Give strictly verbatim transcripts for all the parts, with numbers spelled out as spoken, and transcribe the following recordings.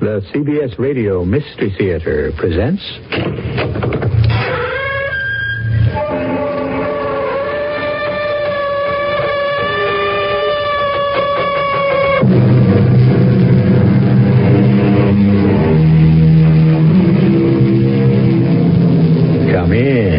The C B S Radio Mystery Theater presents... Come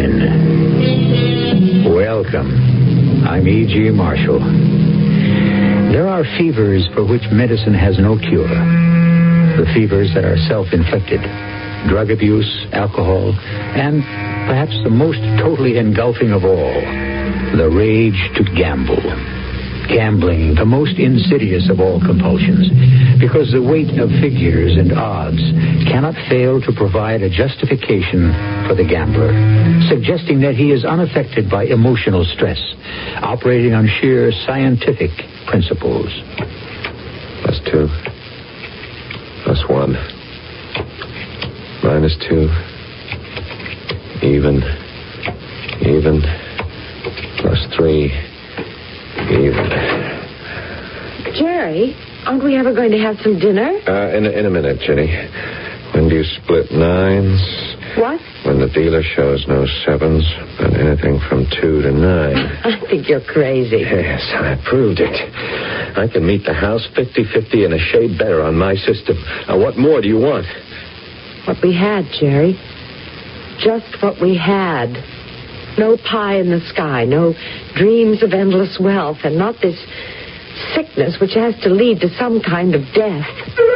in. Welcome. I'm E G. Marshall. There are fevers for which medicine has no cure. The fevers that are self-inflicted, drug abuse, alcohol, and perhaps the most totally engulfing of all, the rage to gamble. Gambling, the most insidious of all compulsions, because the weight of figures and odds cannot fail to provide a justification for the gambler, suggesting that he is unaffected by emotional stress, operating on sheer scientific principles. Plus two. Plus one. Minus two. Even. Even. Plus three. Even. Jerry, aren't we ever going to have some dinner? Uh, in, a, in a minute, Jenny. When do you split nines? What? When the dealer shows no sevens, but anything from two to nine. I think you're crazy. Yes, I proved it. I can meet the house fifty-fifty and a shade better on my system. Now, what more do you want? What we had, Jerry. Just what we had. No pie in the sky, no dreams of endless wealth, and not this sickness which has to lead to some kind of death.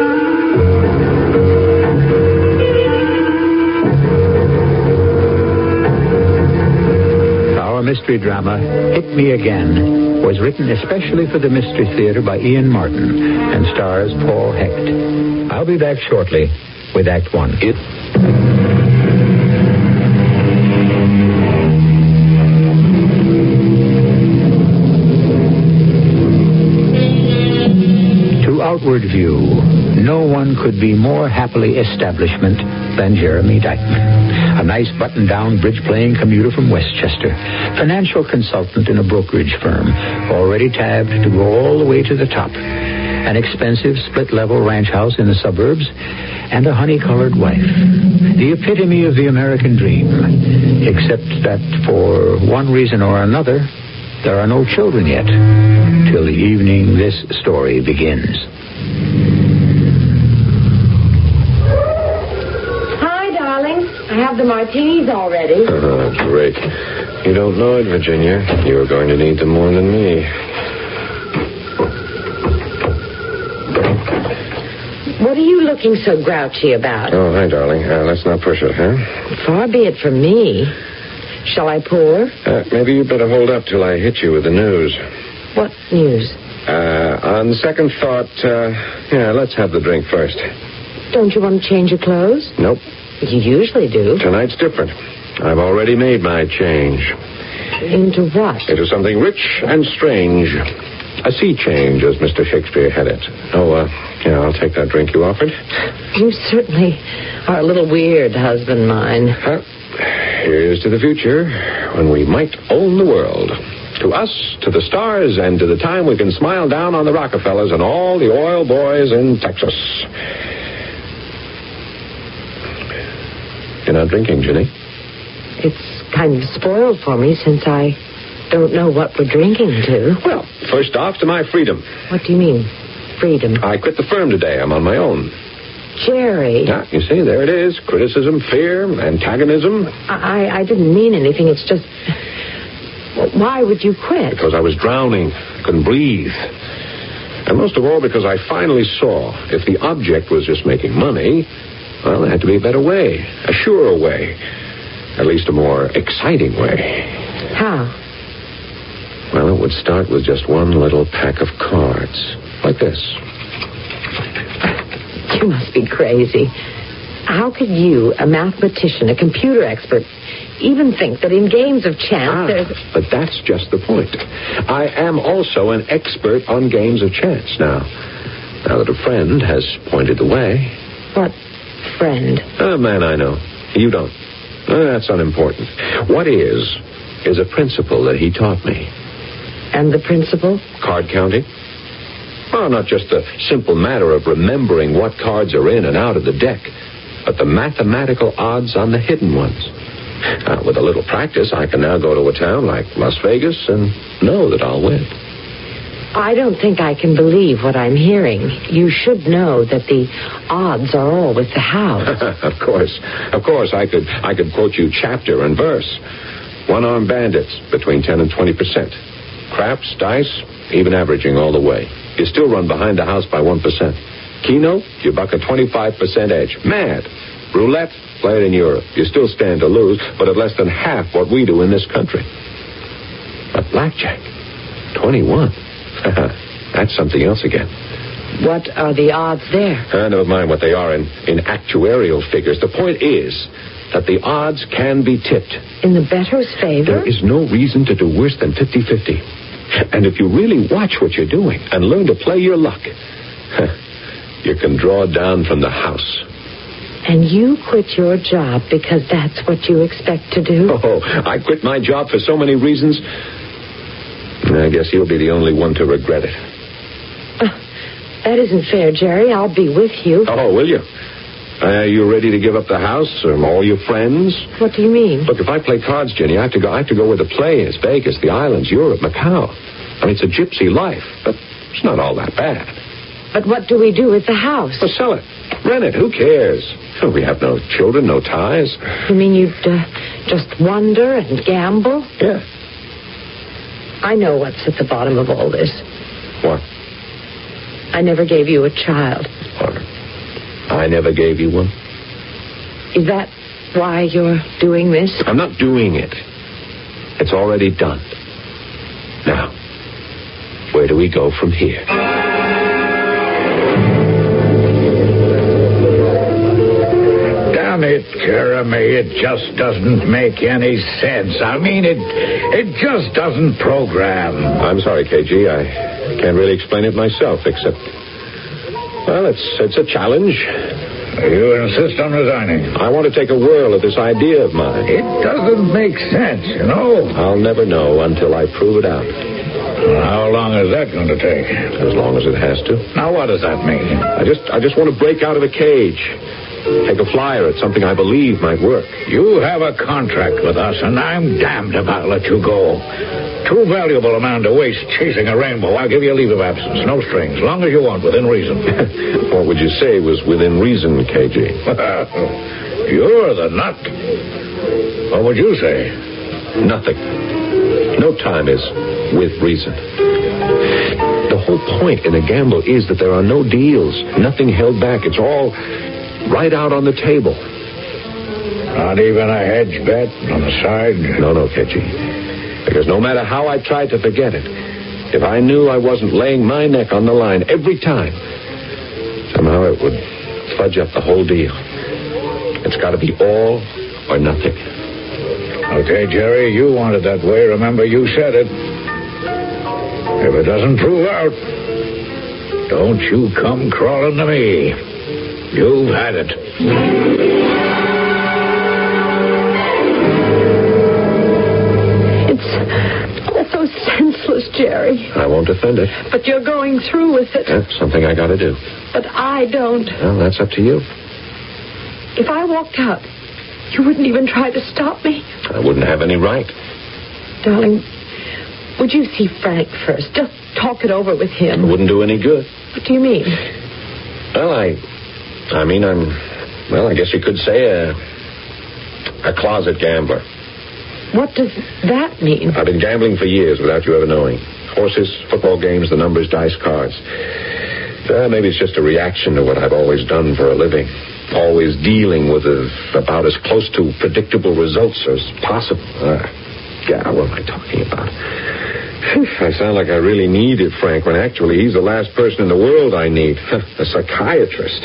Our mystery drama, Hit Me Again, was written especially for the Mystery Theater by Ian Martin and stars Paul Hecht. I'll be back shortly with Act One. It... To outward view, no one could be more happily establishment than Jeremy Dykeman. A nice button-down bridge-playing commuter from Westchester, financial consultant in a brokerage firm, already tabbed to go all the way to the top, an expensive split-level ranch house in the suburbs, and a honey-colored wife. The epitome of the American dream, except that for one reason or another, there are no children yet, till the evening this story begins. I have the martinis already. Oh, great. You don't know it, Virginia. You are going to need them more than me. What are you looking so grouchy about? Oh, hi, darling. Uh, let's not push it, huh? Far be it from me. Shall I pour? Uh, maybe you'd better hold up till I hit you with the news. What news? Uh, on second thought, uh, yeah, let's have the drink first. Don't you want to change your clothes? Nope. You usually do. Tonight's different. I've already made my change. Into what? Into something rich and strange. A sea change, as Mister Shakespeare had it. Oh, uh, yeah, I'll take that drink you offered. You certainly are a little weird, husband mine. Huh? Here's to the future, when we might own the world. To us, to the stars, and to the time we can smile down on the Rockefellers and all the oil boys in Texas. You're not drinking, Jenny? It's kind of spoiled for me since I don't know what we're drinking to. Well, first off, to my freedom. What do you mean, freedom? I quit the firm today. I'm on my own. Jerry. Yeah, you see, there it is. Criticism, fear, antagonism. I, I didn't mean anything. It's just... Well, why would you quit? Because I was drowning. Couldn't breathe. And most of all, because I finally saw if the object was just making money... Well, there had to be a better way, a surer way, at least a more exciting way. How? Well, it would start with just one little pack of cards, like this. You must be crazy. How could you, a mathematician, a computer expert, even think that in games of chance ah, there's... But that's just the point. I am also an expert on games of chance now. Now that a friend has pointed the way. What friend? A man I know. You don't. Uh, that's unimportant. What is, is a principle that he taught me. And the principle? Card counting. Well, not just the simple matter of remembering what cards are in and out of the deck, but the mathematical odds on the hidden ones. Uh, with a little practice, I can now go to a town like Las Vegas and know that I'll win. I don't think I can believe what I'm hearing. You should know that the odds are all with the house. Of course. Of course, I could I could quote you chapter and verse. One-armed bandits, between ten and twenty percent. Craps, dice, even averaging all the way. You still run behind the house by one percent. Keno, you buck a twenty-five percent edge. Mad. Roulette, play it in Europe. You still stand to lose, but at less than half what we do in this country. But blackjack, twenty-one. That's something else again. What are the odds there? Uh, never mind what they are in, in actuarial figures. The point is that the odds can be tipped. In the bettor's favor? There is no reason to do worse than fifty-fifty. And if you really watch what you're doing and learn to play your luck, you can draw down from the house. And you quit your job because that's what you expect to do? Oh, I quit my job for so many reasons. I guess you'll be the only one to regret it. Uh, that isn't fair, Jerry. I'll be with you. Oh, will you? Are you ready to give up the house or all your friends? What do you mean? Look, if I play cards, Jenny, I have to go. I have to go where the play is: Vegas, the islands, Europe, Macau. I mean, it's a gypsy life, but it's not all that bad. But what do we do with the house? Well, sell it, rent it. Who cares? We have no children, no ties. You mean you'd uh, just wander and gamble? Yeah. I know what's at the bottom of all this. What? I never gave you a child. What? I never gave you one. Is that why you're doing this? I'm not doing it. It's already done. Now, where do we go from here? Damn it, Jeremy, it just doesn't make any sense. I mean, it it just doesn't program. I'm sorry, K G. I can't really explain it myself, except, well, it's it's a challenge. You insist on resigning? I want to take a whirl at this idea of mine. It doesn't make sense, you know. I'll never know until I prove it out. How long is that going to take? As long as it has to. Now, what does that mean? I just I just want to break out of the cage. Take a flyer at something I believe might work. You have a contract with us, and I'm damned if I'll let you go. Too valuable a man to waste chasing a rainbow. I'll give you a leave of absence. No strings. Long as you want, within reason. What would you say was within reason, K G? You're the nut. What would you say? Nothing. No time is with reason. The whole point in a gamble is that there are no deals. Nothing held back. It's all right out on the table. Not even a hedge bet on the side? No, no, K G. Because no matter how I tried to forget it, if I knew I wasn't laying my neck on the line every time, somehow it would fudge up the whole deal. It's got to be all or nothing. Okay, Jerry, you want it that way. Remember, you said it. If it doesn't prove out, don't you come crawling to me. You've had it. It's so senseless, Jerry. I won't defend it. But you're going through with it. That's something I got to do. But I don't. Well, that's up to you. If I walked out, you wouldn't even try to stop me? I wouldn't have any right. Darling, would you see Frank first? Just talk it over with him. It wouldn't do any good. What do you mean? Well, I... I mean, I'm... Well, I guess you could say a... a closet gambler. What does that mean? I've been gambling for years without you ever knowing. Horses, football games, the numbers, dice, cards. Uh, maybe it's just a reaction to what I've always done for a living. Always dealing with a, about as close to predictable results as possible. Uh, yeah, what am I talking about? I sound like I really needed Frank, when actually he's the last person in the world I need. A psychiatrist.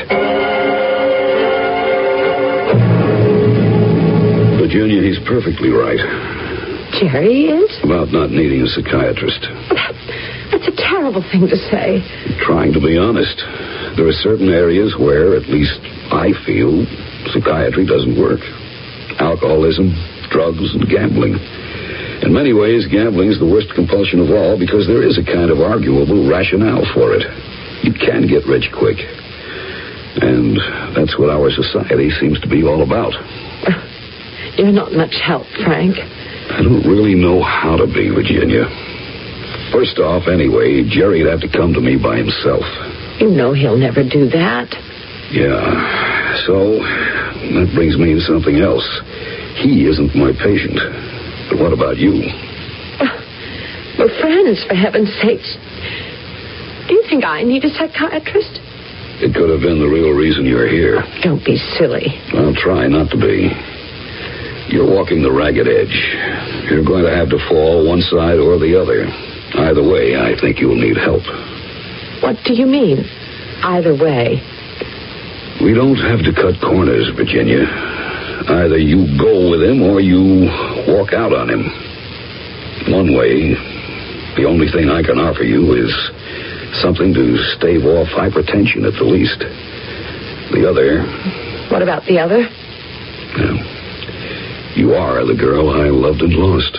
Virginia, he's perfectly right. Jerry is? About not needing a psychiatrist. That, that's a terrible thing to say. I'm trying to be honest. There are certain areas where, at least I feel, psychiatry doesn't work. Alcoholism, drugs, and gambling. In many ways, gambling is the worst compulsion of all because there is a kind of arguable rationale for it. You can get rich quick. And that's what our society seems to be all about. You're not much help, Frank. I don't really know how to be, Virginia. First off, anyway, Jerry'd have to come to me by himself. You know he'll never do that. Yeah, so that brings me to something else. He isn't my patient. But what about you? We're friends, for heaven's sakes. Do you think I need a psychiatrist? It could have been the real reason you're here. Don't be silly. I'll try not to be. You're walking the ragged edge. You're going to have to fall one side or the other. Either way, I think you'll need help. What do you mean, either way? We don't have to cut corners, Virginia. Either you go with him or you walk out on him. One way, the only thing I can offer you is something to stave off hypertension at the least. The other... What about the other? Well, you are the girl I loved and lost.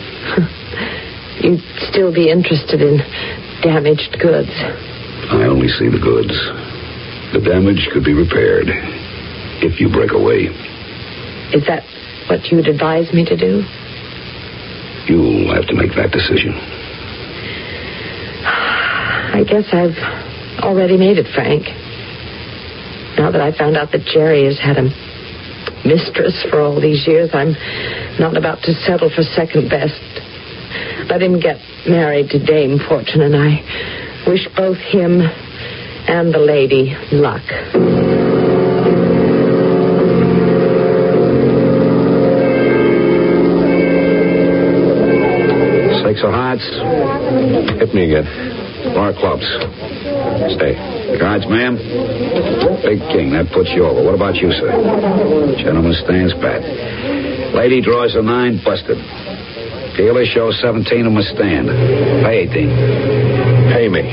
You'd still be interested in damaged goods. I only see the goods. The damage could be repaired if you break away. Is that what you'd advise me to do? You'll have to make that decision. I guess I've already made it, Frank. Now that I found out that Jerry has had a mistress for all these years, I'm not about to settle for second best. Let him get married to Dame Fortune, and I wish both him and the lady luck. Six of hearts. Hit me again. More clubs. Stay. Cards, ma'am. Big king. That puts you over. What about you, sir? Gentleman stands pat. Lady draws a nine, busted. Dealer shows seventeen of them a stand. Pay eighteen. Pay me.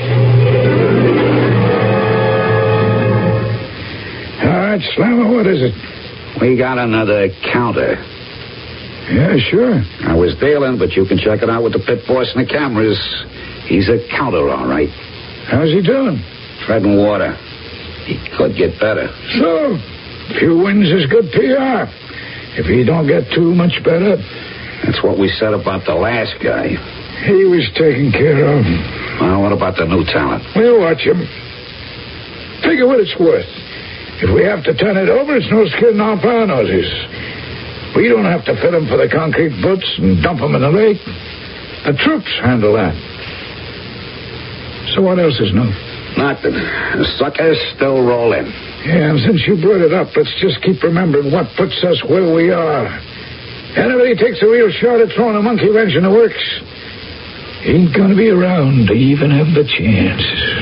All right, Slammer, what is it? We got another counter. Yeah, sure. I was dealing, but you can check it out with the pit boss and the cameras. He's a counter, all right. How's he doing? Treading water. He could get better. So, few wins is good P R. If he don't get too much better... That's what we said about the last guy. He was taken care of. Well, what about the new talent? We'll watch him. Figure what it's worth. If we have to turn it over, it's no skin off our noses. We don't have to fit him for the concrete butts and dump him in the lake. The troops handle that. So what else is new? Nothing. The sucker's still rolling. Yeah, and since you brought it up, let's just keep remembering what puts us where we are. Anybody takes a real shot at throwing a monkey wrench in the works ain't gonna be around to even have the chance.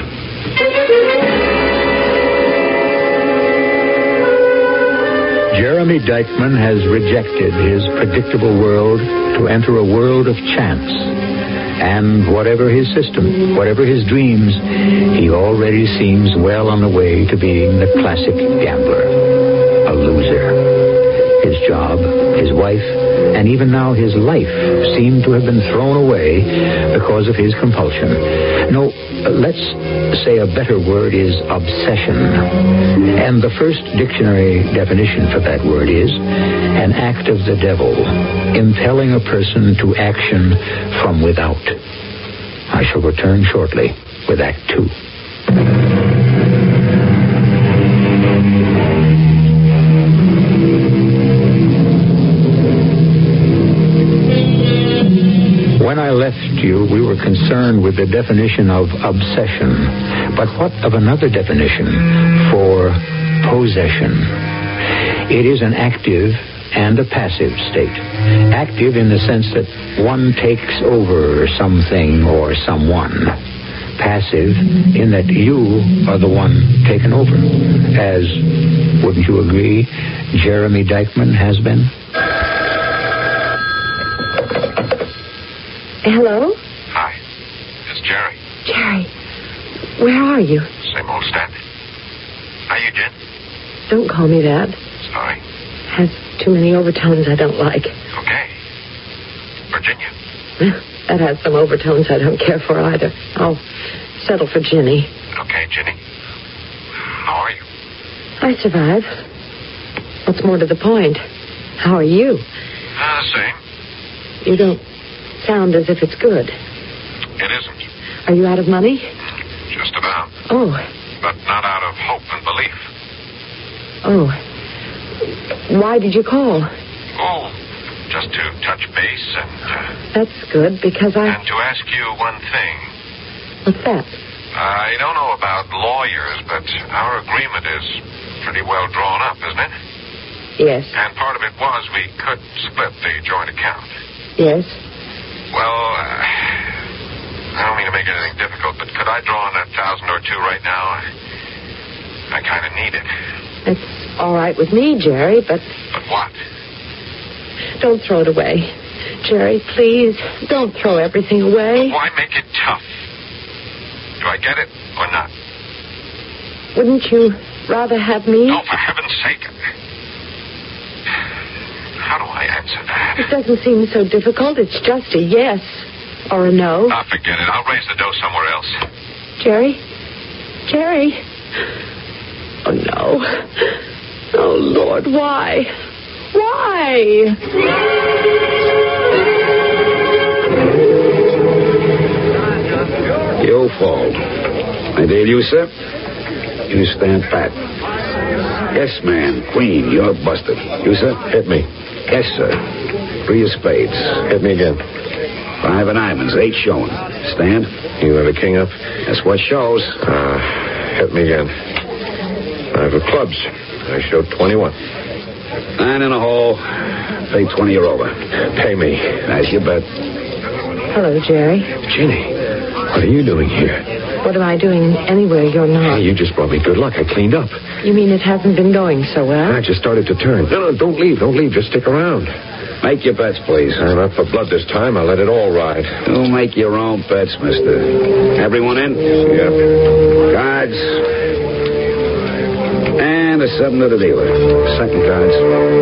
Jeremy Dykman has rejected his predictable world to enter a world of chance. And whatever his system, whatever his dreams, he already seems well on the way to being the classic gambler, a loser. His job, his wife, and even now his life seem to have been thrown away because of his compulsion. No, let's say a better word is obsession. And the first dictionary definition for that word is an act of the devil, impelling a person to action from without. I shall return shortly with Act Two. When I left you, we were concerned with the definition of obsession. But what of another definition for possession? It is an active and a passive state. Active in the sense that one takes over something or someone. Passive in that you are the one taken over. As, wouldn't you agree, Jeremy Dykman has been? Hello? Hi. It's Jerry. Jerry, where are you? Same old standard. How you, Jen? Don't call me that. Sorry. Has too many overtones I don't like. Okay. Virginia. That has some overtones I don't care for either. I'll settle for Ginny. okay, Ginny? How are you? I survive. What's more to the point, how are you? Uh, the same. You don't sound as if it's good. It isn't. Are you out of money? Just about. Oh, But not out of hope and belief. oh. Why did you call? Oh, just to touch base and, uh, That's good, because I... and to ask you one thing. What's that? I don't know about lawyers, but our agreement is pretty well drawn up, isn't it? Yes, And part of it was we could split the joint account. yes. Well, uh, I don't mean to make anything difficult, but could I draw on that thousand or two right now? I, I kind of need it. That's all right with me, Jerry, but But what? don't throw it away. Jerry, please, don't throw everything away. Why make it tough? Do I get it or not? Wouldn't you rather have me? Oh, for heaven's sake. How do I answer that? It doesn't seem so difficult. It's just a yes or a no. Ah, forget it. I'll raise the dough somewhere else. Jerry? Jerry? Oh, no. Oh, Lord, why? Why? Your fault. I dare you, sir. You stand pat. Yes, man. Queen, you're busted. You, sir? Hit me. Yes, sir. Three of spades. Hit me again. Five of diamonds. Eight showing. Stand. You have a king up? That's what shows. Uh, hit me again. Five of clubs. I showed twenty-one. Nine in a hole. Pay twenty or over. Pay me. That's your bet. Hello, Jerry. Ginny, what are you doing here? What am I doing anywhere you're not? Hey, you just brought me good luck. I cleaned up. You mean it hasn't been going so well? I just started to turn. No, no, don't leave. Don't leave. Just stick around. Make your bets, please. I'm up for blood this time. I'll let it all ride. You make your own bets, mister. Everyone in? Yep. Cards. And a seven to the dealer. Second cards.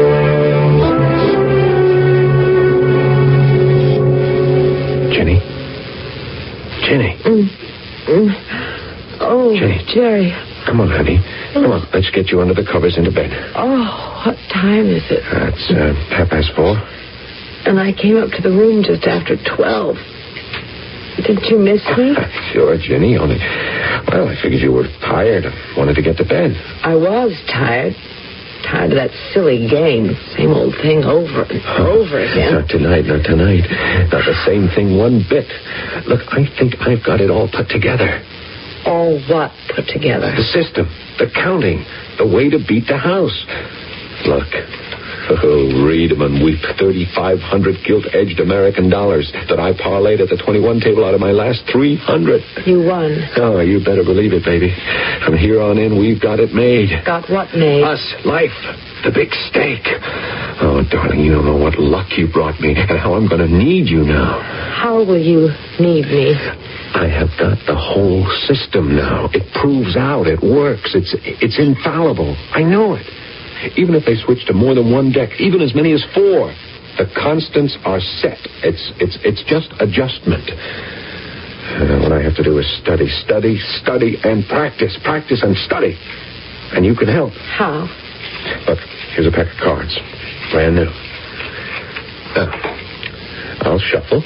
Ginny? Ginny? Mm. Mm. Oh, Jenny. Jerry. Come on, honey. Come on. Let's get you under the covers into bed. Oh, what time is it? That's uh, half past four. And I came up to the room just after twelve. Didn't you miss me? Sure, Ginny. Only, well, I figured you were tired and wanted to get to bed. I was tired. Tired of that silly game. Same old thing over and over again. Not tonight, not tonight. Not the same thing one bit. Look, I think I've got it all put together. All what put together? The system, the counting, the way to beat the house. Look. Oh, read 'em and weep. thirty-five hundred gilt-edged American dollars that I parlayed at the twenty-one table out of my last three hundred. You won. Oh, you better believe it, baby. From here on in, we've got it made. Got what made? Us, life, the big stake. Oh, darling, you don't know what luck you brought me and how I'm going to need you now. How will you need me? I have got the whole system now. It proves out. It works. It's it's infallible. I know it. Even if they switch to more than one deck, even as many as four, the constants are set. It's it's it's just adjustment. Uh, what I have to do is study, study, study, and practice, practice and study. And you can help. How? Look, here's a pack of cards. Brand new. Now, I'll shuffle.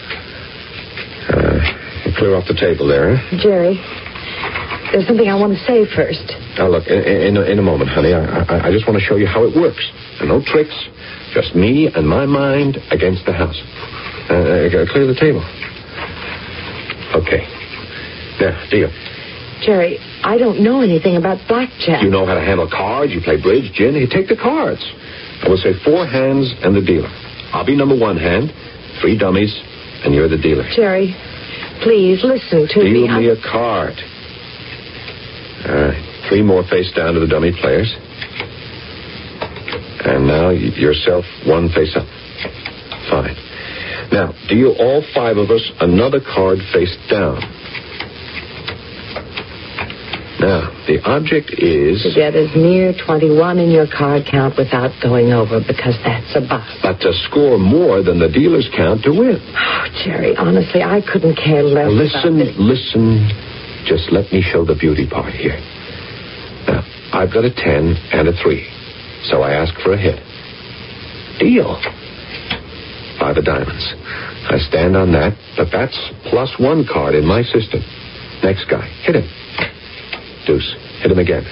Uh, clear off the table there. Jerry, there's something I want to say first. Now, look, in, in, in a moment, honey, I, I, I just want to show you how it works. And no tricks, just me and my mind against the house. Uh, uh, clear the table. Okay. Now, deal. Jerry, I don't know anything about blackjack. You know how to handle cards. You play bridge, gin. You take the cards. I will say four hands and the dealer. I'll be number one hand, three dummies, and you're the dealer. Jerry, please listen to me. Deal me a card. All right. Three more face down to the dummy players. And now yourself one face up. Fine. Now, deal all five of us another card face down. Now, the object is... to get as near twenty-one in your card count without going over, because that's a bust. But to score more than the dealer's count to win. Oh, Jerry, honestly, I couldn't care less Listen, about this. listen Just let me show the beauty part here. Now, I've got a ten and a three, so I ask for a hit. Deal. Five of diamonds. I stand on that, but that's plus one card in my system. Next guy. Hit him. Deuce. Hit him again.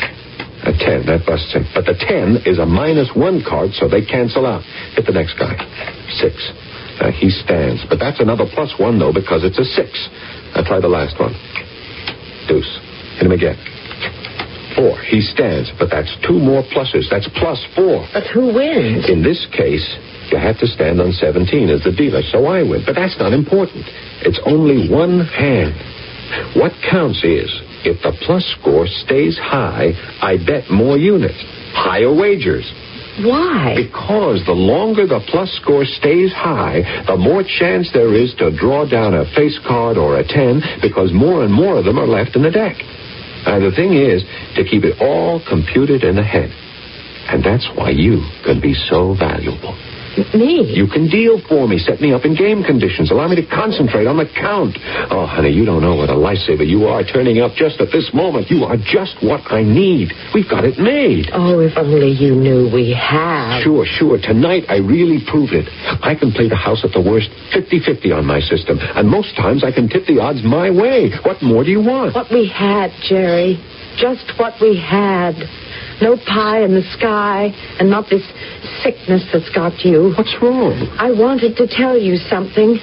A ten. That busts him. But the ten is a minus one card, so they cancel out. Hit the next guy. Six. Uh, he stands. But that's another plus one, though, because it's a six. I try the last one. Deuce. Hit him again. Four. He stands. But that's two more pluses. That's plus four. But who wins? In this case, you have to stand on seventeen as the dealer, so I win. But that's not important. It's only one hand. What counts is, if the plus score stays high, I bet more units. Higher wagers. Why? Because the longer the plus score stays high, the more chance there is to draw down a face card or a ten, because more and more of them are left in the deck. Uh, the thing is to keep it all computed in the head. And that's why you can be so valuable. Me? You can deal for me, set me up in game conditions, allow me to concentrate on the count. Oh, honey, you don't know what a lifesaver you are turning up just at this moment. You are just what I need. We've got it made. Oh, if only you knew we had. Sure, sure. Tonight I really proved it. I can play the house at the worst fifty-fifty on my system, and most times I can tip the odds my way. What more do you want? What we had, Jerry. Just what we had. No pie in the sky, and not this sickness that's got you. What's wrong? I wanted to tell you something.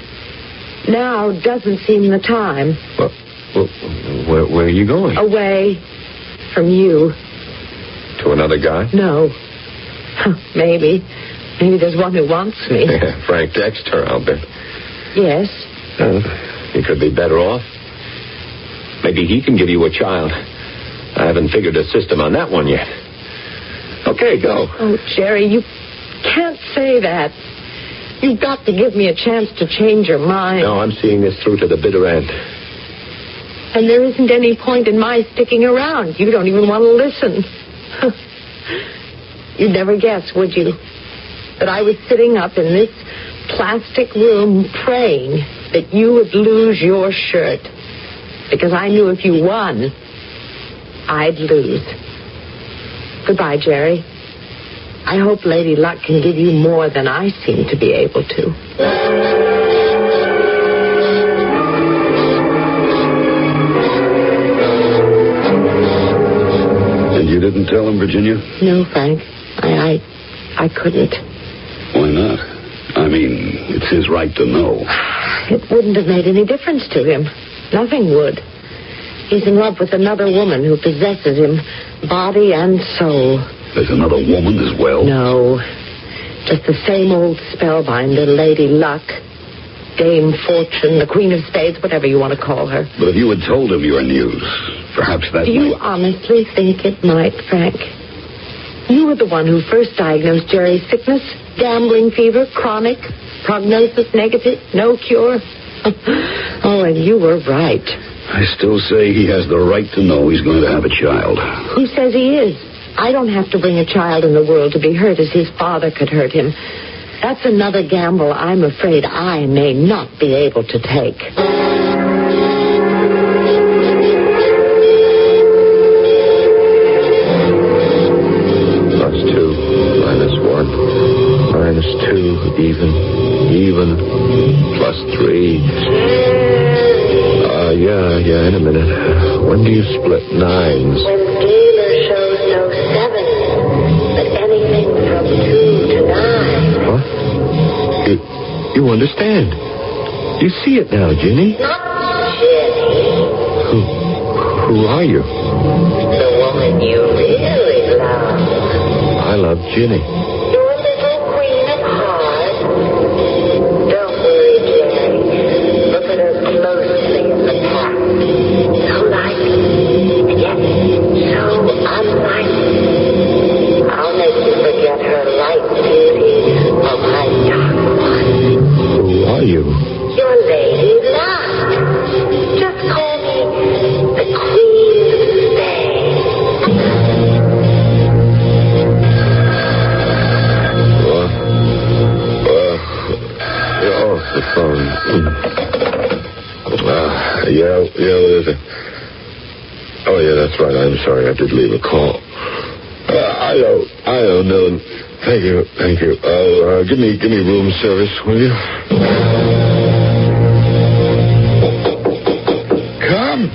Now doesn't seem the time. Well, well where, where are you going? Away from you. To another guy? No. Maybe. Maybe there's one who wants me. Frank Dexter, I'll bet. Yes. Uh, he could be better off. Maybe he can give you a child. I haven't figured a system on that one yet. Okay, go. Oh, Jerry, you can't say that. You've got to give me a chance to change your mind. No, I'm seeing this through to the bitter end. And there isn't any point in my sticking around. You don't even want to listen. You'd never guess, would you, that I was sitting up in this plastic room praying that you would lose your shirt. Because I knew if you won, I'd lose. Goodbye, Jerry. I hope Lady Luck can give you more than I seem to be able to. And you didn't tell him, Virginia? No, Frank. I, I, I couldn't. Why not? I mean, it's his right to know. It wouldn't have made any difference to him. Nothing would. He's in love with another woman who possesses him, body and soul. There's another woman as well? No. Just the same old spellbinder, Lady Luck, Dame Fortune, the Queen of Spades, whatever you want to call her. But if you had told him your news, perhaps that Do you might... honestly think it might, Frank? You were the one who first diagnosed Jerry's sickness, gambling fever, chronic, prognosis negative, no cure. Oh, and you were right. I still say he has the right to know he's going to have a child. Who says he is? I don't have to bring a child in the world to be hurt as his father could hurt him. That's another gamble I'm afraid I may not be able to take. Plus two, minus one, minus two, even, even, plus three. Uh, yeah, yeah, in a minute. When do you split nines? When dealer shows no seven, but anything from two to nine. What? You, you understand? You see it now, Ginny. Not Jenny. Who, who are you? The woman you really love. I love Ginny. Your little queen of hearts. Don't worry, Jerry. Look at her closely in the past. So like, and yet so unlike. I'll make you forget her light beauty for my dark one. Who are you? Your Lady Luck. Just call me the Queen of Spades. What? Uh, you're off the phone. Uh, yeah, yeah, what is it? that's right. I'm sorry. I did leave a call. Uh, I don't, I don't know. Thank you, thank you. Uh, uh, give me, give me room service, will you? Come.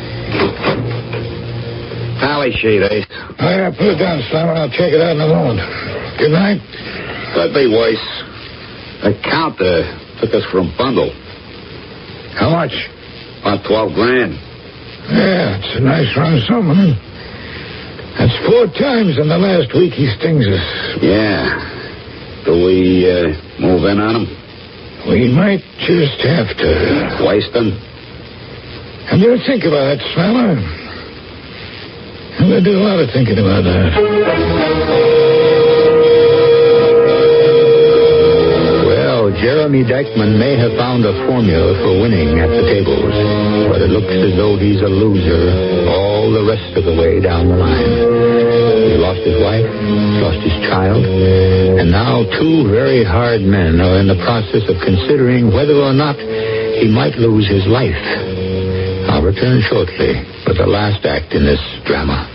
Tally sheet, Ace. Oh, yeah, put it down, Slammer. I'll check it out in a moment. Good night. Could be worse. The counter took us for a bundle. How much? About twelve grand. Yeah, it's a nice run sum, huh? That's four times in the last week he stings us. Yeah. Do we uh, move in on him? We might just have to. Waste him? I'm going to think about that, Slammer. I'm going to do a lot of thinking about that. Well, Jeremy Dykeman may have found a formula for winning at the tables, but it looks as though he's a loser all the rest of the way down the line. He's lost his wife, lost his child, and now two very hard men are in the process of considering whether or not he might lose his life. I'll return shortly with the last act in this drama.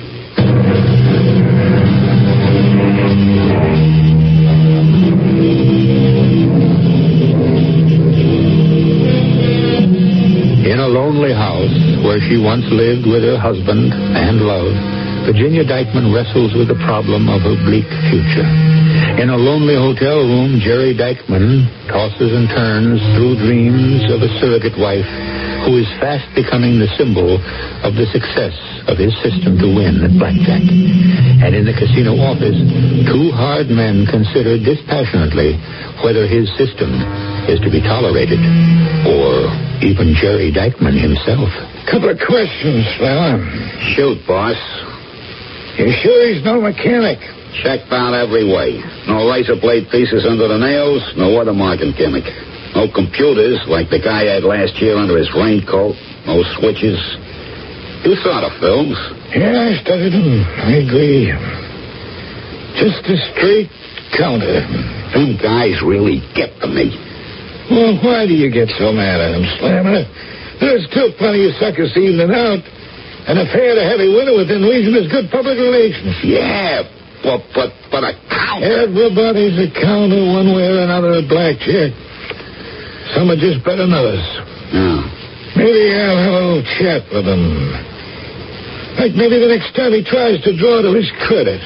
In a lonely house where she once lived with her husband and love, Virginia Dykeman wrestles with the problem of her bleak future. In a lonely hotel room, Jerry Dykeman tosses and turns through dreams of a surrogate wife who is fast becoming the symbol of the success of his system to win at blackjack. And in the casino office, two hard men consider dispassionately whether his system is to be tolerated, or even Jerry Dykeman himself. Couple of questions, Slammer. Shoot, boss. You sure he's no mechanic? Checked out every way. No razor blade pieces under the nails, no other marking gimmick. No computers like the guy had last year under his raincoat. No switches. You saw the films. Yeah, I studied them. I agree. Just a straight counter. Them guys really get to me. Well, why do you get so mad at him, Slammer? There's still plenty of suckers evening out. An affair to have a winner within reason is good public relations. Yeah, but, but, but a counter. Everybody's a counter one way or another at blackjack. Some are just better than others. Yeah. Maybe I'll have a little chat with him. Like maybe the next time he tries to draw to his credit.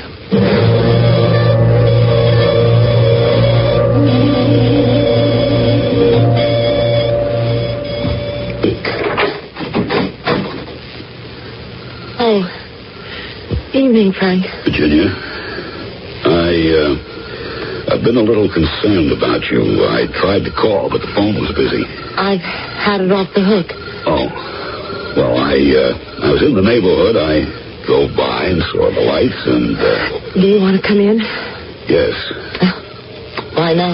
Oh, evening, Frank. Virginia, I, uh, I've been a little concerned about you. I tried to call, but the phone was busy. I've had it off the hook. Oh. Well, I, uh, I was in the neighborhood. I drove by and saw the lights, and, uh... Do you want to come in? Yes. Uh, why not?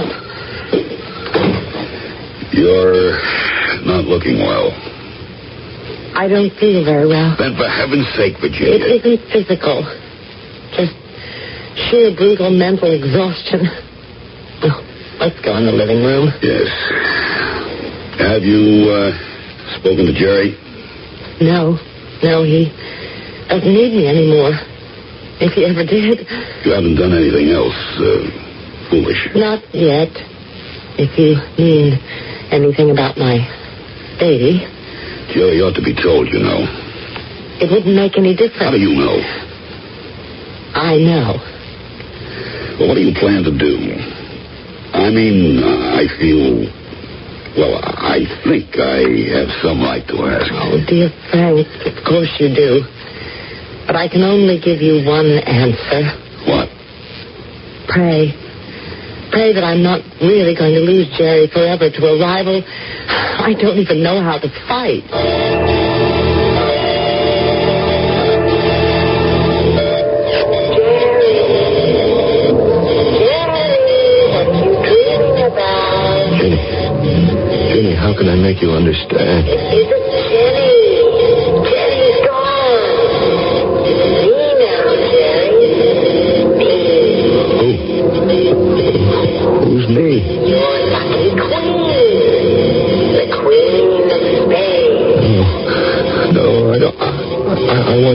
You're not looking well. I don't feel very well. Then for heaven's sake, Virginia. It isn't physical. Just sheer brutal mental exhaustion. Oh, let's go in the living room. Yes. Have you, uh, spoken to Jerry? No. No, he doesn't need me anymore. If he ever did. You haven't done anything else, uh, foolish? Not yet. If you mean anything about my baby. Jerry ought to be told, you know. It wouldn't make any difference. How do you know? I know. Well, what do you plan to do? I mean, uh, I feel... Well, I think I have some right to ask. Oh, dear Frank, of course you do. But I can only give you one answer. What? Pray. Pray that I'm not really going to lose Jerry forever to a rival I don't even know how to fight. How can I make you understand? It isn't Jenny. Jenny's gone. It's me now, Jerry. Me. Who? Who's me? Your lucky queen. The queen of Spain. No, no I don't. I, I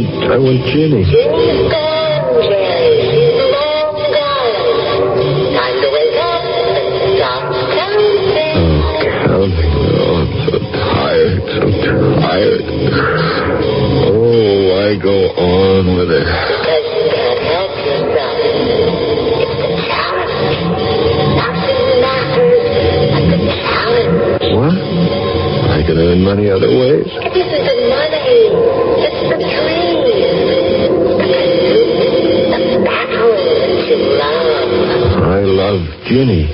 want Ginny. Ginny's gone, Jerry. She's long gone. Time to wake up and stop counting. Oh, counting. Oh, I'm so tired, so tired. Oh, why go on with it? Because you can't help yourself. It's the challenge. Nothing matters but the challenge. What? I can earn money other ways? It isn't the money. It's the dream. The pursuit. The battle to love. I love Ginny.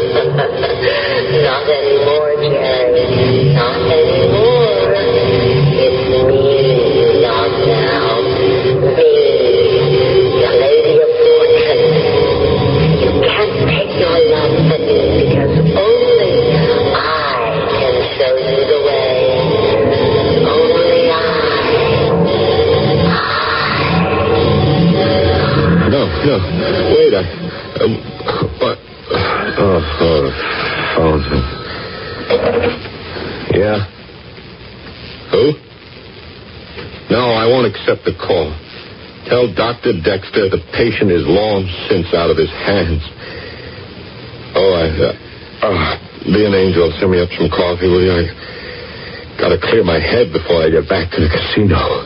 Not anymore, Jerry. Not anymore. It's me you love now. Me, the lady of fortune. You can't take your love from me because only I can show you the way. Only I. I. No, no. Wait, I... Um, what? Oh, oh, phone. Yeah? Who? No, I won't accept the call. Tell Doctor Dexter the patient is long since out of his hands. Oh, I... Uh, oh, be an angel. Send me up some coffee, will you? I gotta clear my head before I get back to the casino.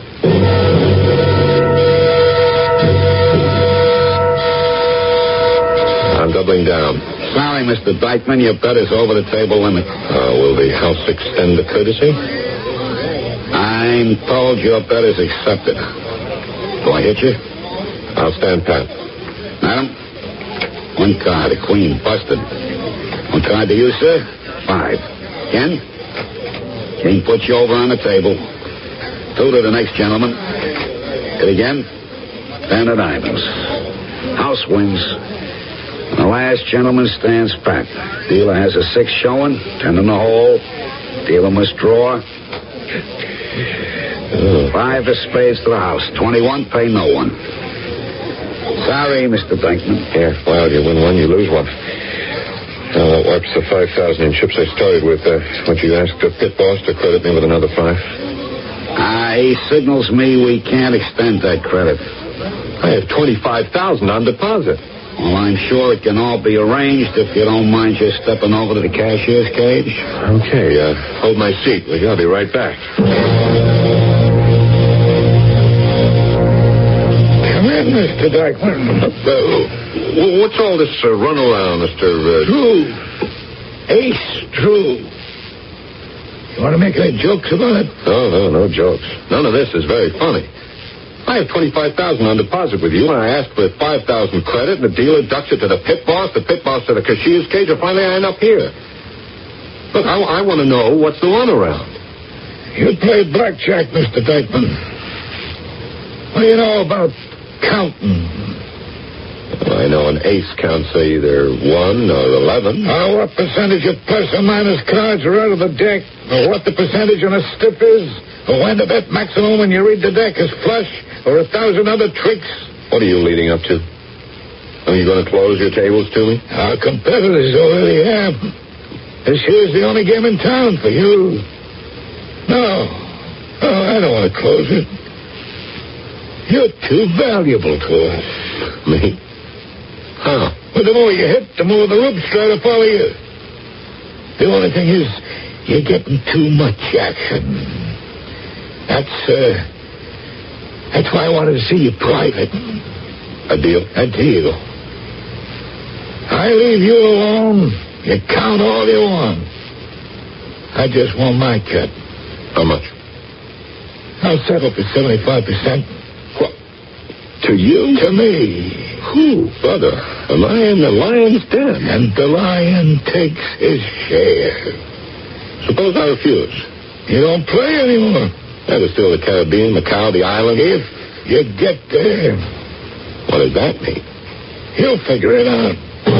I'm doubling down. Sorry, Mister Dykeman, your bet is over the table limit. Uh, will the house extend the courtesy? I'm told your bet is accepted. Do I hit you? I'll stand pat. Madam? One card, a queen, busted. One card to you, sir? Five. Ken? King puts you over on the table. Two to the next gentleman. Hit again. Ten of diamonds. House wins. The last gentleman stands pat. Dealer has a six showing, ten in the hole. Dealer must draw. Oh. Five of spades to the house. Twenty-one, pay no one. Sorry, Mister Bankman. Yeah, well, you win one, you lose one. Now, that wipes the five thousand in chips I started with. Uh, would you ask the pit boss to credit me with another five? Ah, he signals me we can't extend that credit. I have twenty-five thousand on deposit. Well, I'm sure it can all be arranged if you don't mind just stepping over to the cashier's cage. Okay, uh, hold my seat. I'll be right back. Come in, Mister Dykeman. Uh, what's all this uh, run around, Mister Uh... True. Ace True. You want to make any jokes about it? No, no, no jokes. None of this is very funny. I have twenty-five thousand on deposit with you, and I asked for five thousand credit, and the dealer ducks it to the pit boss, the pit boss to the cashier's cage, and finally I end up here. Look, I, I want to know what's the runaround. You play blackjack, Mister Dykeman. What do you know about counting? Well, I know an ace counts either one or eleven. Uh, what percentage of plus or minus cards are out of the deck, or what the percentage on a stiff is, or when the bet maximum when you read the deck is flush, or a thousand other tricks. What are you leading up to? Are you going to close your tables to me? Our competitors already have. This here's the only game in town for you. No. No, I don't want to close it. You're too valuable to us. Me? How? Well, the more you hit, the more the ropes try to follow you. The only thing is, you're getting too much action. That's, uh... That's why I wanted to see you private. A deal? A deal. I leave you alone. You count all you want. I just want my cut. How much? I'll settle for seventy-five percent. What? To you? To me. Who, brother? Am I in the lion's den? And the lion takes his share. Suppose I refuse. You don't play anymore. That is still the Caribbean, Macau, the island. If you get there. What does that mean? You'll figure it out.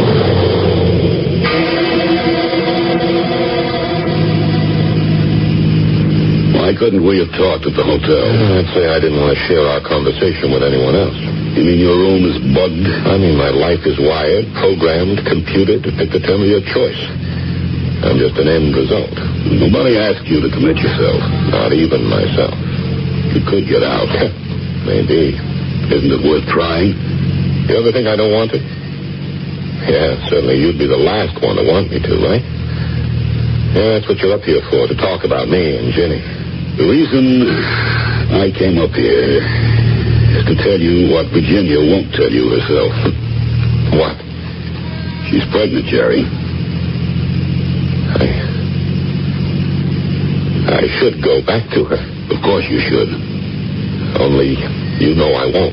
Why couldn't we have talked at the hotel? I'd say I didn't want to share our conversation with anyone else. You mean your room is bugged? I mean my life is wired, programmed, computed to pick the term of your choice. I'm just an end result. Nobody asked you to commit yourself. Not even myself. You could get out. Maybe. Isn't it worth trying? You ever think I don't want to? Yeah, certainly you'd be the last one to want me to, right? Yeah, that's what you're up here for, to talk about me and Ginny. The reason I came up here is to tell you what Virginia won't tell you herself. What? She's pregnant, Jerry. I... I should go back to her. Of course you should. Only you know I won't.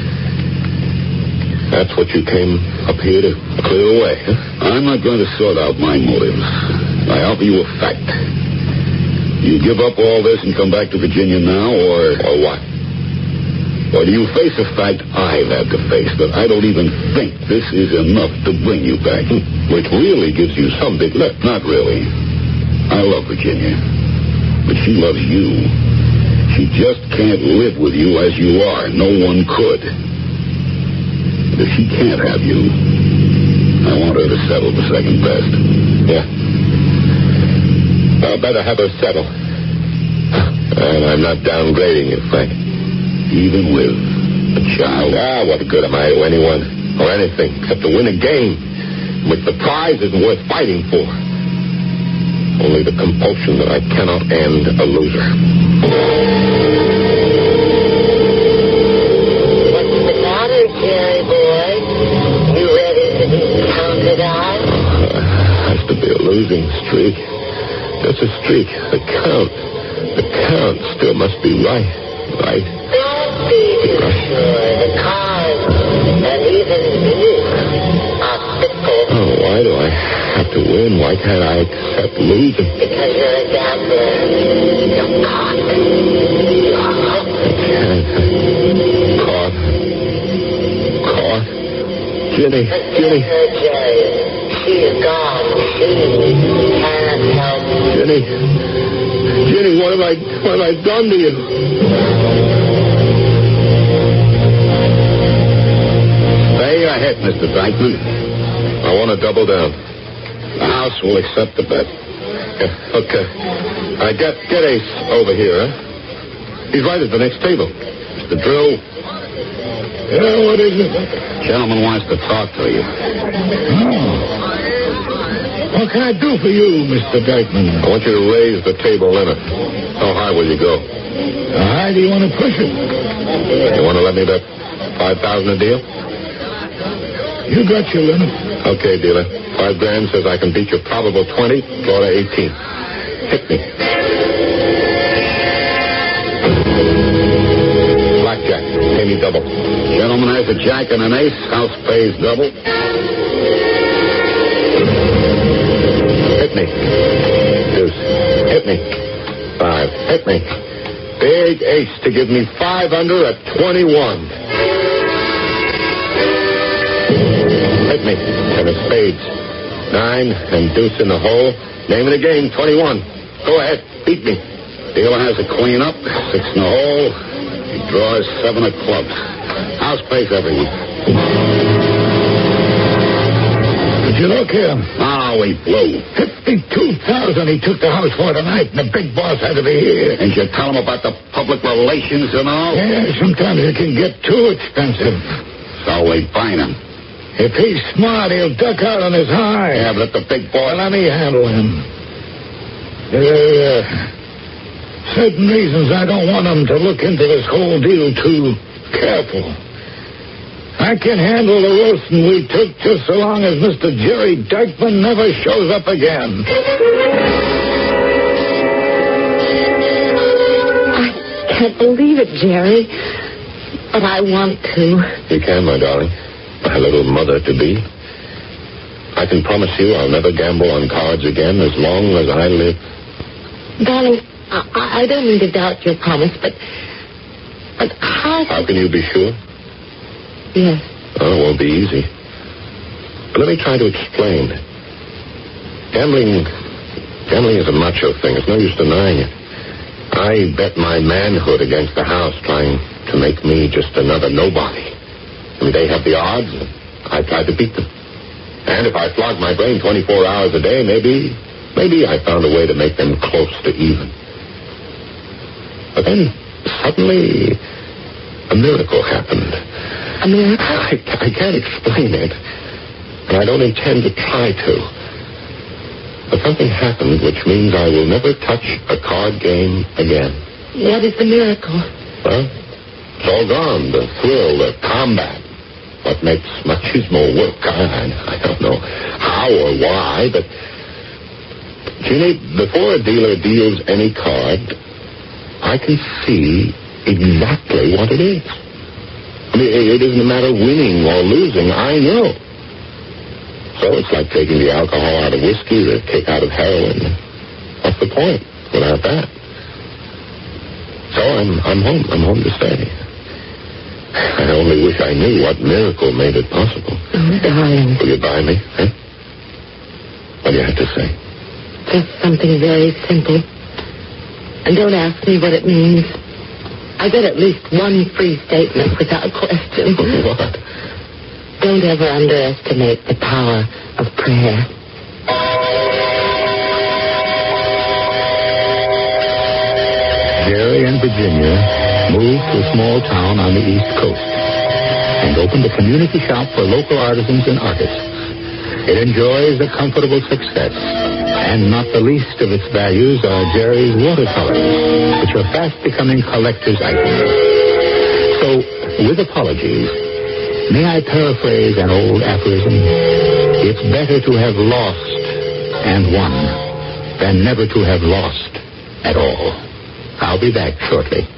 That's what you came up here to clear away, huh? I'm not going to sort out my motives. I offer you a fact. You give up all this and come back to Virginia now, or... Or what? Or do you face a fact I've had to face, that I don't even think this is enough to bring you back? Which really gives you some big lift. Not really. I love Virginia. But she loves you. She just can't live with you as you are. No one could. But if she can't have you, I want her to settle for second best. Yeah. I'll better have her settle. And I'm not downgrading you, Frank. Even with a child? Ah, what good am I to anyone or anything except to win a game in which the prize isn't worth fighting for. Only the compulsion that I cannot end a loser. What's the matter, Jerry boy? You ready to be counted on? Uh, has to be a losing streak. Just a streak. The count. The count still must be right. Right. Don't be too sure. The cards and even this are fickle. Oh, why do I have to win? Why can't I accept losing? Because you're a gambler. You're caught. You're hooked. I can't. Caught. Caught. Ginny. Ginny. Her, Jerry. She's gone. She can't help. Ginny. Ginny, what have I, what have I done to you? Stay ahead, Mister Dykeman. I want to double down. The house will accept the bet. Yeah, okay. I get, get Ace over here, huh? He's right at the next table. Mister Drew. Yeah, what is it? Gentleman wants to talk to you. Oh. What can I do for you, Mister Dykeman? I want you to raise the table limit. How high will you go? How high do you want to push it? You want to let me bet five thousand a deal? You got your limit. Okay, dealer. Five grand says I can beat your probable twenty, draw to eighteen. Hit me. Blackjack. Pay me double. Gentleman has a jack and an ace. House pays double. Hit me. Deuce. Hit me. Five. Hit me. Big ace to give me five under at twenty-one. Hit me. Ten of spades. Nine and deuce in the hole. Name of the game, twenty-one. Go ahead. Beat me. Dealer has a queen up, six in the hole. He draws seven of clubs. House pays everything. Did you look here? Now we blew. Fifty-two thousand he took the house for tonight, and the big boss had to be here. And you tell him about the public relations and all? Yeah, sometimes it can get too expensive. So we fine him. If he's smart, he'll duck out on his high. Yeah, but let the big boss... Well, let me handle him. There are uh, certain reasons I don't want him to look into this whole deal too careful. I can handle the roasting we took just so long as Mister Jerry Dykeman never shows up again. I can't believe it, Jerry. But I want to. You can, my darling. My little mother-to-be. I can promise you I'll never gamble on cards again as long as I live. Darling, I, I don't mean to doubt your promise, but... But how... How can you be sure? Yes. Oh, it won't be easy. But let me try to explain. Gambling... Gambling is a macho thing. It's no use denying it. I bet my manhood against the house trying to make me just another nobody. I mean, they have the odds, and I try to beat them. And if I flog my brain twenty-four hours a day, maybe, maybe I found a way to make them close to even. But then, suddenly, a miracle happened. A miracle? I, I can't explain it, and I don't intend to try to. But something happened which means I will never touch a card game again. What is the miracle? Well, it's all gone. The thrill, the combat. What makes machismo work, I, I don't know how or why, but, Ginny, before a dealer deals any card, I can see exactly what it is. I mean, it isn't a matter of winning or losing. I know. So it's like taking the alcohol out of whiskey, the kick out of heroin. What's the point without that? So I'm I'm home. I'm home to stay. I only wish I knew what miracle made it possible. Oh, darling. Will you buy me? Huh? What do you have to say? Just something very simple. And don't ask me what it means. I get at least one free statement without question. What? Don't ever underestimate the power of prayer. Jerry and Virginia moved to a small town on the East Coast and opened a community shop for local artisans and artists. It enjoys a comfortable success, and not the least of its values are Jerry's watercolors, which are fast becoming collector's items. So, with apologies, may I paraphrase an old aphorism? It's better to have lost and won than never to have lost at all. I'll be back shortly.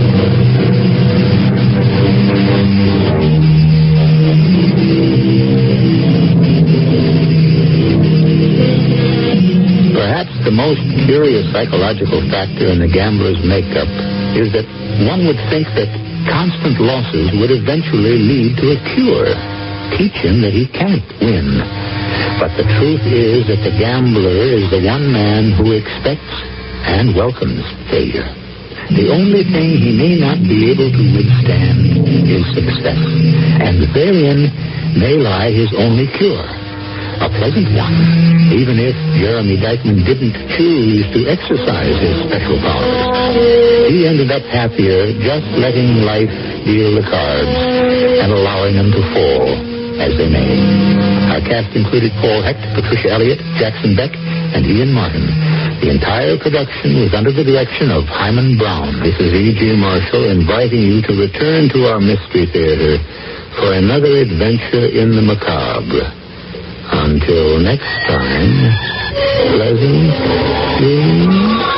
Perhaps the most curious psychological factor in the gambler's makeup is that one would think that constant losses would eventually lead to a cure, teach him that he can't win. But the truth is that the gambler is the one man who expects and welcomes failure. The only thing he may not be able to withstand is success, and therein may lie his only cure. A pleasant one, even if Jeremy Dykman didn't choose to exercise his special powers. He ended up happier just letting life deal the cards and allowing them to fall as they may. Our cast included Paul Hecht, Patricia Elliott, Jackson Beck, and Ian Martin. The entire production was under the direction of Hyman Brown. This is E G. Marshall inviting you to return to our Mystery Theater for another adventure in the macabre. Until next time, pleasant dreams.